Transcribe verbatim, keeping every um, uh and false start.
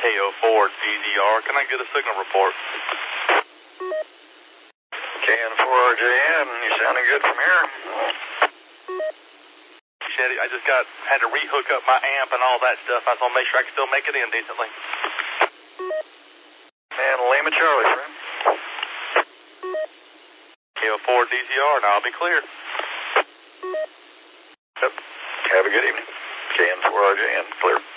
K O four D Z R. Can I get a signal report? K N four R J N, you sounding good from here? Shetty, I just got, had to re-hook up my amp and all that stuff. I just want to make sure I can still make it in decently. And Lima Charlie, friend. K O four D Z R, now I'll be clear. Yep. Have a good evening. K N four R J N, clear.